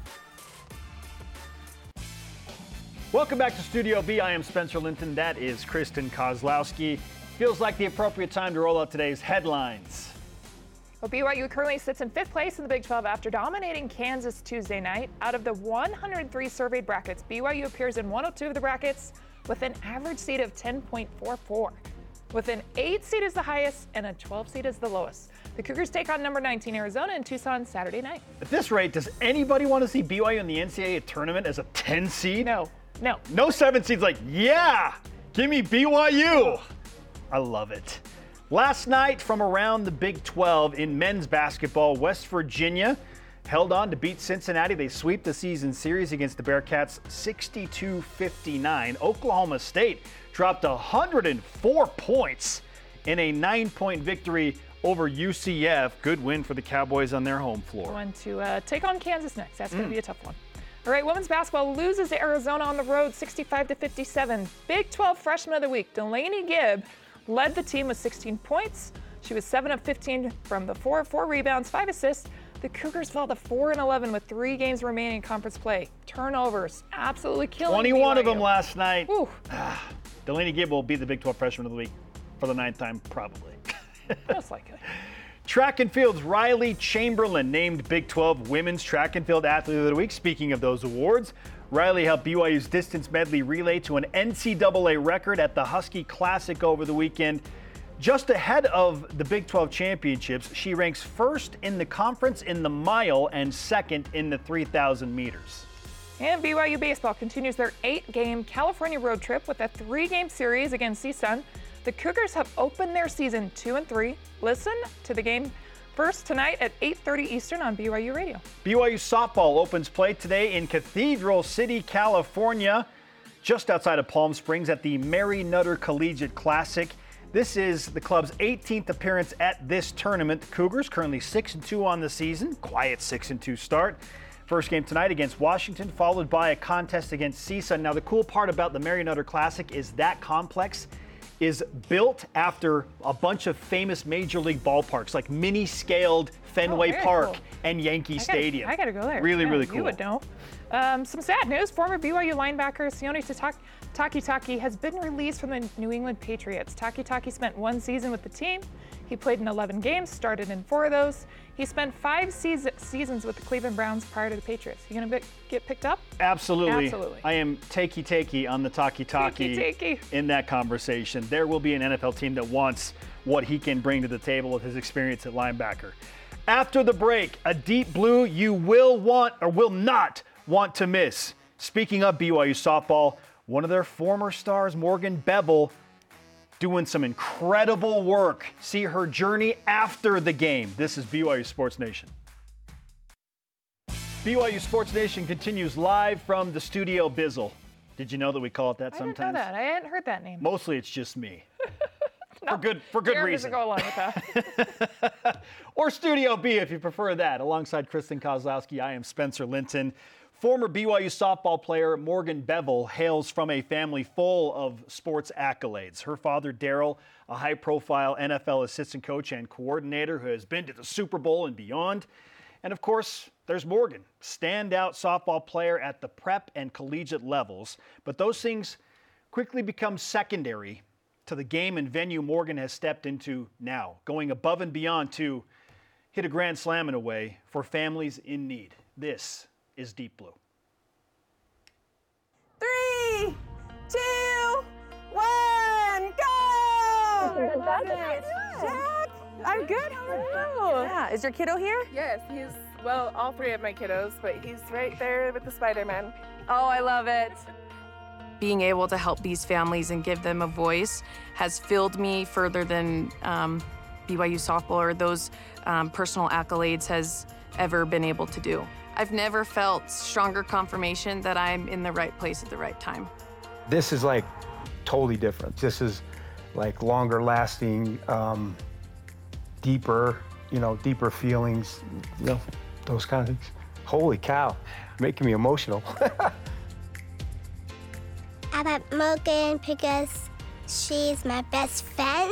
Welcome back to Studio B. I am Spencer Linton. That is Kristen Kozlowski. Feels like the appropriate time to roll out today's headlines. Well, B Y U currently sits in fifth place in the Big twelve after dominating Kansas Tuesday night. Out of the one hundred three surveyed brackets, B Y U appears in one hundred two of the brackets with an average seed of ten point four four. With an eight seed is the highest and a twelve seed is the lowest. The Cougars take on number nineteen Arizona in Tucson Saturday night. At this rate, does anybody want to see B Y U in the N C double A tournament as a ten seed? No, no. No seven seeds like, yeah, give me B Y U. I love it. Last night from around the Big twelve in men's basketball, West Virginia held on to beat Cincinnati. They sweep the season series against the Bearcats sixty-two fifty-nine. Oklahoma State dropped one hundred four points in a nine-point victory over U C F. Good win for the Cowboys on their home floor. Going to uh, take on Kansas next. That's going to mm. be a tough one. All right, women's basketball loses to Arizona on the road sixty-five to fifty-seven. Big twelve Freshman of the Week, Delaney Gibb, led the team with sixteen points. She was seven of fifteen from the floor, four rebounds, five assists. The Cougars fell to four and eleven with three games remaining in conference play. Turnovers, absolutely killing twenty-one B Y U. of them last night. Ah, Delaney Gibb will be the Big twelve Freshman of the Week for the ninth time, probably. Most likely. Track and field's Riley Chamberlain named Big twelve Women's Track and Field Athlete of the Week. Speaking of those awards, Riley helped B Y U's distance medley relay to an N C double A record at the Husky Classic over the weekend. Just ahead of the Big twelve championships, she ranks first in the conference in the mile and second in the three thousand meters. And B Y U baseball continues their eight-game California road trip with a three-game series against C S U N. The Cougars have opened their season two and three. Listen to the game first tonight at eight thirty Eastern on B Y U Radio. B Y U softball opens play today in Cathedral City, California, just outside of Palm Springs at the Mary Nutter Collegiate Classic. This is the club's eighteenth appearance at this tournament. The Cougars currently six and two on the season. Quiet six and two start. First game tonight against Washington, followed by a contest against C S U N. Now, the cool part about the Mary Nutter Classic is that complex is built after a bunch of famous major league ballparks, like mini-scaled Fenway oh, Park cool. and Yankee I gotta, Stadium. I gotta go there. Really, yeah, really cool. You would know. Um, some sad news. Former B Y U linebacker Sione Takitaki has been released from the New England Patriots. Takitaki spent one season with the team. He played in eleven games, started in four of those. He spent five season, seasons with the Cleveland Browns prior to the Patriots. You gonna be, get picked up? Absolutely. Absolutely. I am takey-takey on the Takitaki in that conversation. There will be an N F L team that wants what he can bring to the table with his experience at linebacker. After the break, a deep blue you will want or will not want to miss. Speaking of B Y U softball, one of their former stars, Morgan Bevel, doing some incredible work. See her journey after the game. This is B Y U Sports Nation. B Y U Sports Nation continues live from the Studio Bizzle. Did you know that we call it that I sometimes? didn't know that. I hadn't heard that name. Mostly it's just me. no, for good for good Jeremy reason. doesn't go along with that. Or Studio B if you prefer that. Alongside Kristen Kozlowski, I am Spencer Linton. Former B Y U softball player Morgan Bevel hails from a family full of sports accolades. Her father, Daryl, a high-profile N F L assistant coach and coordinator who has been to the Super Bowl and beyond. And, of course, there's Morgan, standout softball player at the prep and collegiate levels. But those things quickly become secondary to the game and venue Morgan has stepped into now, going above and beyond to hit a grand slam in a way for families in need. This is Deep Blue. Three, two, one, go! Jack, I'm good. How are you? Yeah. Is your kiddo here? Yes, he's, well, all three of my kiddos, but he's right there with the Spider-Man. Oh, I love it. Being able to help these families and give them a voice has filled me further than um, B Y U softball or those um, personal accolades has ever been able to do. I've never felt stronger confirmation that I'm in the right place at the right time. This is like totally different. This is like longer lasting, um, deeper, you know, deeper feelings, you know, those kind of things. Holy cow, making me emotional. I love Morgan because she's my best friend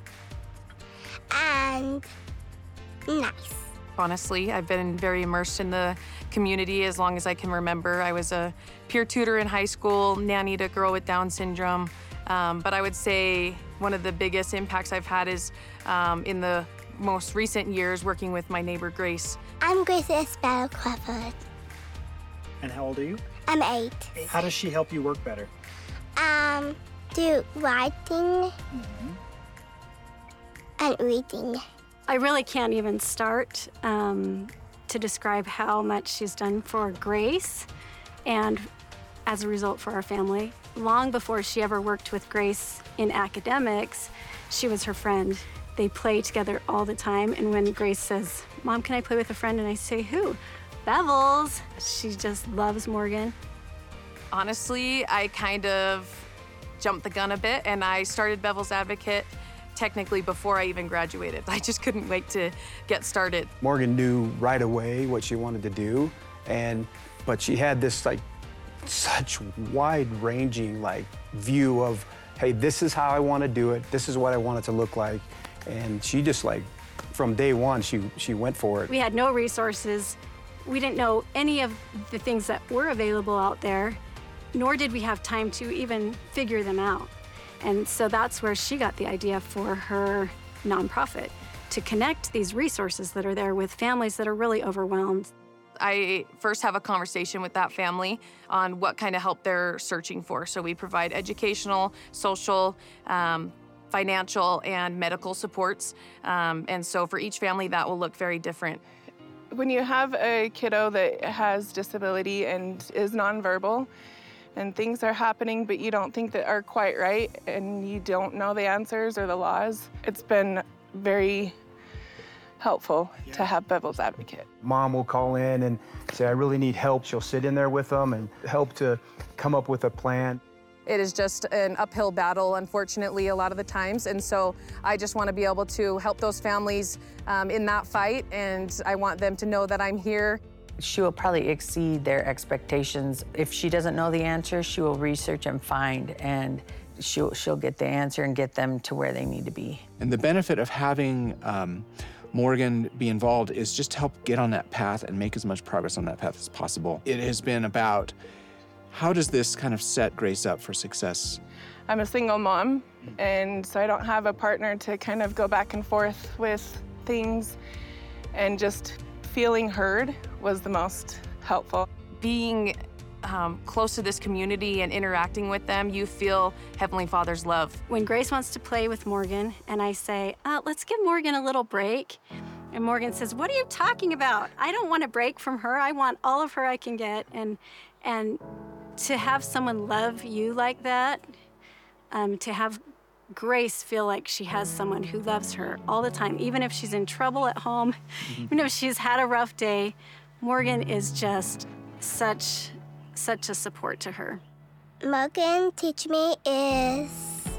and nice. Honestly, I've been very immersed in the community as long as I can remember. I was a peer tutor in high school, nanny to a girl with Down syndrome. Um, but I would say one of the biggest impacts I've had is um, in the most recent years working with my neighbor, Grace. I'm Grace Isabel Crawford. And how old are you? I'm eight. How does she help you work better? Um, do writing Mm-hmm. and reading. I really can't even start um, to describe how much she's done for Grace and as a result for our family. Long before she ever worked with Grace in academics, she was her friend. They play together all the time, and when Grace says, "Mom, can I play with a friend?" and I say, "Who?" "Bevels." She just loves Morgan. Honestly, I kind of jumped the gun a bit, and I started Bevel's Advocate technically before I even graduated. I just couldn't wait to get started. Morgan knew right away what she wanted to do, and but she had this like such wide-ranging like view of, hey, this is how I want to do it. This is what I want it to look like, and she just like from day one she she went for it. We had no resources. We didn't know any of the things that were available out there, nor did we have time to even figure them out. And so that's where she got the idea for her nonprofit, to connect these resources that are there with families that are really overwhelmed. I first have a conversation with that family on what kind of help they're searching for. So we provide educational, social, um, financial, and medical supports. Um, and so for each family, that will look very different. When you have a kiddo that has disability and is nonverbal, and things are happening but you don't think that are quite right, and you don't know the answers or the laws, it's been very helpful yeah. to have Bevel's Advocate. Mom will call in and say, I really need help. She'll sit in there with them and help to come up with a plan. It is just an uphill battle, unfortunately, a lot of the times. And so I just want to be able to help those families um, in that fight, and I want them to know that I'm here. She will probably exceed their expectations. If she doesn't know the answer, she will research and find, and she'll, she'll get the answer and get them to where they need to be. And the benefit of having um, Morgan be involved is just to help get on that path and make as much progress on that path as possible. It has been about, how does this kind of set Grace up for success? I'm a single mom, and so I don't have a partner to kind of go back and forth with things, and just feeling heard was the most helpful. Being um, close to this community and interacting with them, you feel Heavenly Father's love. When Grace wants to play with Morgan, and I say, uh, let's give Morgan a little break, and Morgan says, what are you talking about? I don't want a break from her. I want all of her I can get. And, and to have someone love you like that, um, to have Grace feel like she has someone who loves her all the time, even if she's in trouble at home, mm-hmm. even if she's had a rough day, Morgan is just such, such a support to her. Morgan teach me is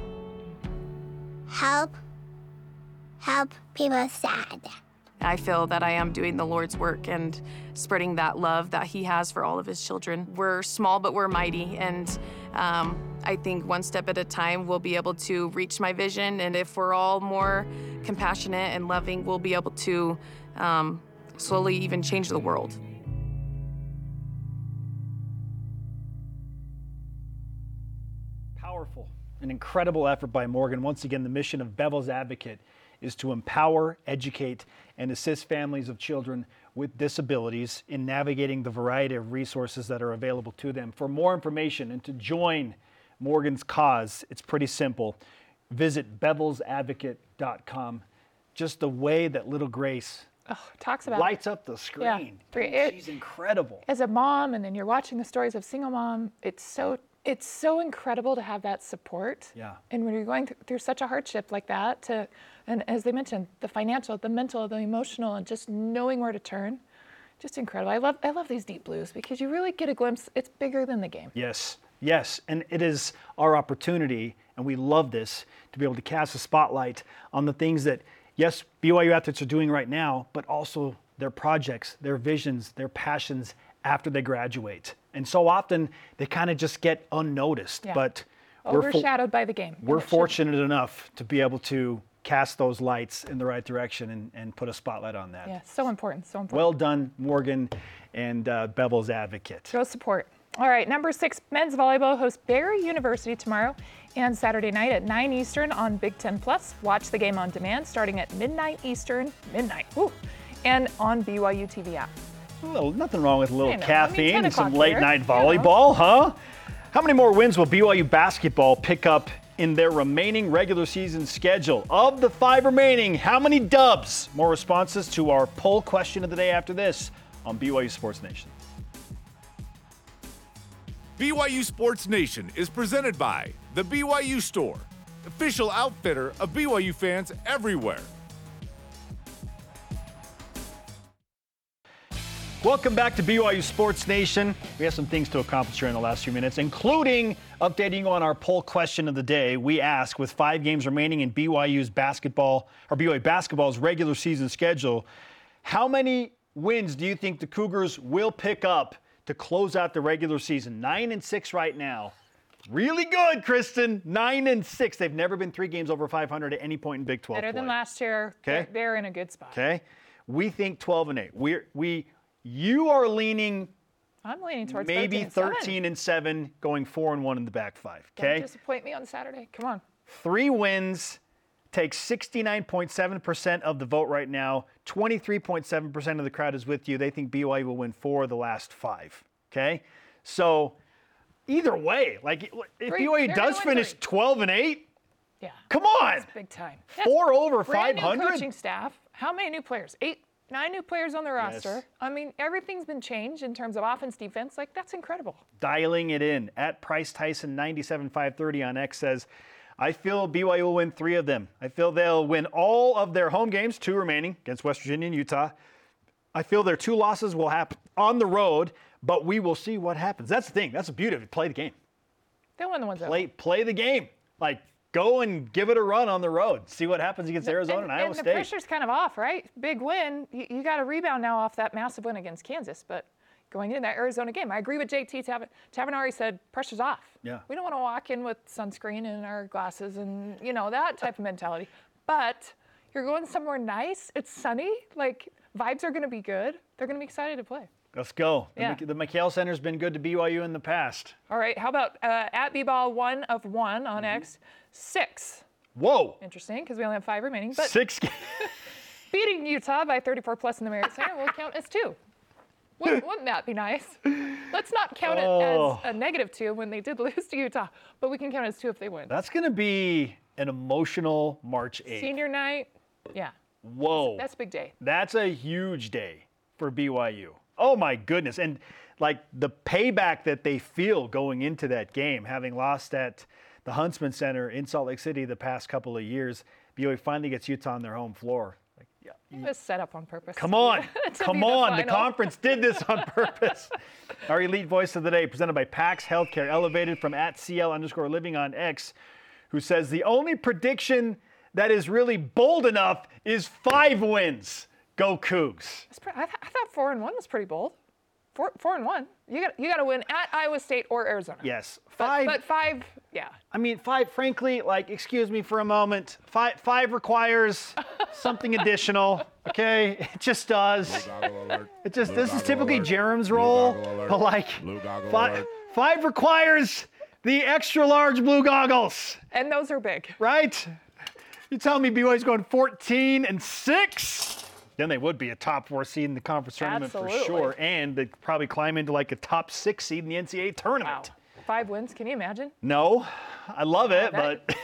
help, help people sad. I feel that I am doing the Lord's work and spreading that love that He has for all of His children. We're small, but we're mighty, and um, I think one step at a time we'll be able to reach my vision, and if we're all more compassionate and loving, we'll be able to um, slowly even change the world. Powerful, an incredible effort by Morgan. Once again, the mission of Bevel's Advocate is to empower, educate, and assist families of children with disabilities in navigating the variety of resources that are available to them. For more information and to join Morgan's cause, it's pretty simple. Visit bevels advocate dot com. Just the way that little Grace oh, talks about lights up the screen. Yeah. It, She's incredible. As a mom, and then you're watching the stories of single mom, it's so it's so incredible to have that support. Yeah. And when you're going th- through such a hardship like that, to and as they mentioned, the financial, the mental, the emotional, and just knowing where to turn, just incredible. I love I love these deep blues because you really get a glimpse. It's bigger than the game. Yes, yes, and it is our opportunity, and we love this, to be able to cast a spotlight on the things that, yes, B Y U athletes are doing right now, but also their projects, their visions, their passions after they graduate. And so often they kind of just get unnoticed. Yeah. But we're, fo- overshadowed by the game. we're fortunate enough to be able to cast those lights in the right direction and, and put a spotlight on that. Yeah, so important, so important. Well done, Morgan and uh, Bevel's advocate. Go support. All right, number six, men's volleyball hosts Barry University tomorrow and Saturday night at nine Eastern on Big Ten Plus. Watch the game on demand starting at midnight Eastern, midnight, woo, and on B Y U T V app. A little, nothing wrong with a little You know, I mean, caffeine ten and some o'clock late here, night you know. volleyball, huh? How many more wins will B Y U basketball pick up in their remaining regular season schedule? Of the five remaining, how many dubs? More responses to our poll question of the day after this on B Y U Sports Nation. B Y U Sports Nation is presented by the B Y U Store, official outfitter of B Y U fans everywhere. Welcome back to B Y U Sports Nation. We have some things to accomplish here in the last few minutes, including updating you on our poll question of the day. We ask, with five games remaining in B Y U's basketball, or B Y U basketball's regular season schedule, how many wins do you think the Cougars will pick up to close out the regular season? Nine and six right now. Really good, Kristen. Nine and six. They've never been three games over five hundred at any point in Big twelve Better play. than last year. Okay. They're, they're in a good spot. Okay. We think twelve and eight. We're we you are leaning I'm leaning towards maybe thirteen thirteen and seven, going four and one in the back five. Don't Okay. disappoint me on Saturday. Come on. Three wins takes sixty-nine point seven percent of the vote right now. twenty-three point seven percent of the crowd is with you. They think B Y U will win four of the last five. Okay. So either way, like if Three- B Y U they're does gonna win finish three. twelve and eight, Yeah. come on. That's big time. Four over Brand new five hundred? coaching staff. How many new players? Eight, nine new players on the roster. Yes. I mean, everything's been changed in terms of offense, defense. Like, that's incredible. Dialing it in at Price Tyson ninety-seven five thirty on X says, I feel B Y U will win three of them. I feel they'll win all of their home games, two remaining against West Virginia and Utah. I feel their two losses will happen on the road, but we will see what happens. That's the thing. That's the beauty of it. Play the game. They'll win the ones that Play play the game. Like, go and give it a run on the road. See what happens against Arizona and, and, Iowa and State. the pressure's kind of off, right? Big win. You, you got to rebound now off that massive win against Kansas, but going into that Arizona game, I agree with J T Tav- Tavanari said pressure's off. Yeah. We don't want to walk in with sunscreen and our glasses and, you know, that type of mentality. But you're going somewhere nice. It's sunny. Like, vibes are going to be good. They're going to be excited to play. Let's go. Yeah. The, the McHale Center's been good to B Y U in the past. All right. How about uh, at B-Ball one of one on Mm-hmm. X? Six. Whoa. Interesting, because we only have five remaining. But Six. beating Utah by thirty-four plus in the Marriott Center will count as two. Wouldn't, wouldn't that be nice? Let's not count Oh. it as a negative two when they did lose to Utah, but we can count it as two if they win. That's going to be an emotional March eighth. Senior night, yeah. Whoa. That's a big day. That's a huge day for B Y U. Oh my goodness. And like the payback that they feel going into that game, having lost at the Huntsman Center in Salt Lake City the past couple of years, B Y U finally gets Utah on their home floor. Like, yeah, It was set up on purpose. come on. To Come be the on. The final. conference did this on purpose. Our elite voice of the day presented by Pax Healthcare, elevated from at C L underscore living on X, who says the only prediction that is really bold enough is five wins. Go Cougs. That's pre- I, th- I thought four and one was pretty bold. Four, four and one. You got you got to win at Iowa State or Arizona. Yes. But, Five. but five, yeah. I mean, five, frankly, like, excuse me for a moment. Five, five requires something additional, okay? It just does. It just, this is typically Jerem's role, but like, five, five requires the extra large blue goggles, And those are big. right? You tell me B Y U's going fourteen and six, then they would be a top four seed in the conference tournament for Absolutely. sure, and they'd probably climb into like a top six seed in the N C double A tournament. Five wins. Can you imagine? No, I love it, that- but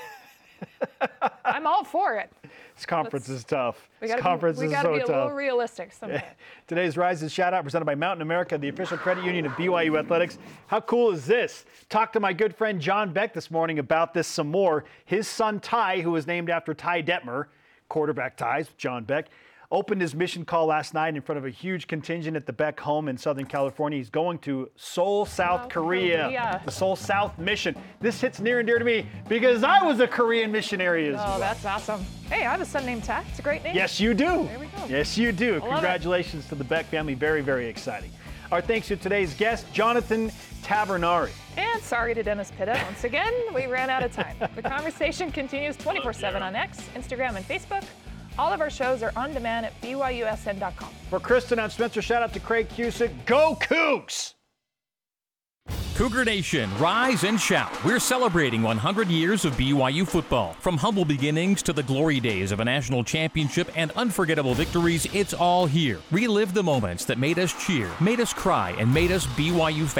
I'm all for it. this conference is tough. We This gotta conference be, we is gotta so be a tough. little realistic someday. Today's Rise and Shout Out presented by Mountain America, the official credit union of B Y U Athletics. How cool is this? Talked to my good friend John Beck this morning about this some more. His son Ty, who was named after Ty Detmer, quarterback ties with John Beck, opened his mission call last night in front of a huge contingent at the Beck home in Southern California. He's going to Seoul, South South Korea, Korea. the Seoul South mission. This hits near and dear to me because I was a Korean missionary as Oh, well. that's awesome. Hey, I have a son named Tak. It's a great name. Yes, you do. There we go. Yes, you do. I love it. Congratulations to the Beck family. Very, very exciting. Our thanks to today's guest, Jonathan Tavernari. And sorry to Dennis Pitta. Once again, we ran out of time. The conversation continues twenty-four seven on X, Instagram, and Facebook. All of our shows are on demand at B Y U S N dot com. For Kristen, I'm Spencer. Shout out to Craig Cusick. Go Cougs! Cougar Nation, rise and shout. We're celebrating one hundred years of B Y U football. From humble beginnings to the glory days of a national championship and unforgettable victories, it's all here. Relive the moments that made us cheer, made us cry, and made us B Y U fans.